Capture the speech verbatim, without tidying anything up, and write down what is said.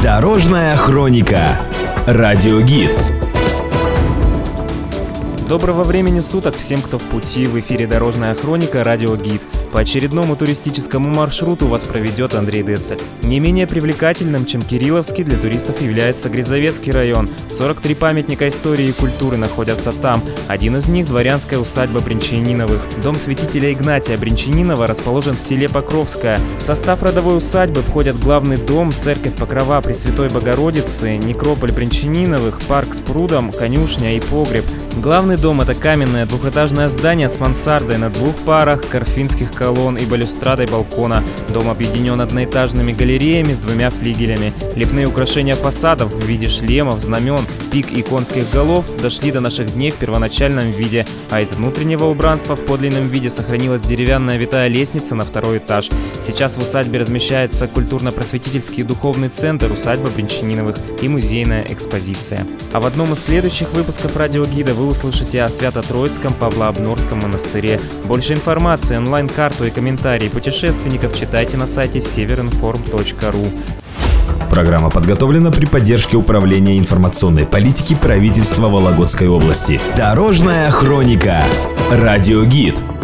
Дорожная хроника. Радиогид. Доброго времени суток всем, кто в пути. В эфире «Дорожная хроника», радиогид. По очередному туристическому маршруту вас проведет Андрей Децель. Не менее привлекательным, чем Кирилловский, для туристов является Грязовецкий район. сорок три памятника истории и культуры находятся там. Один из них – дворянская усадьба Брянчаниновых. Дом святителя Игнатия Брянчанинова расположен в селе Покровское. В состав родовой усадьбы входят главный дом, церковь Покрова Пресвятой Богородицы, некрополь Брянчаниновых, парк с прудом, конюшня и погреб. Главный дом – это каменное двухэтажное здание с мансардой на двух парах, корфинских колонн и балюстрадой балкона. Дом объединен одноэтажными галереями с двумя флигелями. Лепные украшения фасадов в виде шлемов, знамен, пик и конских голов дошли до наших дней в первоначальном виде, а из внутреннего убранства в подлинном виде сохранилась деревянная витая лестница на второй этаж. Сейчас в усадьбе размещается культурно-просветительский и духовный центр усадьбы Брянчаниновых и музейная экспозиция. А в одном из следующих выпусков радиогида вы услышите о Свято-Троицком Павлообнорском монастыре. Больше информации, онлайн-карту и комментарии путешественников читайте на сайте северинформ точка ру. Программа подготовлена при поддержке Управления информационной политики правительства Вологодской области. Дорожная хроника. Радиогид.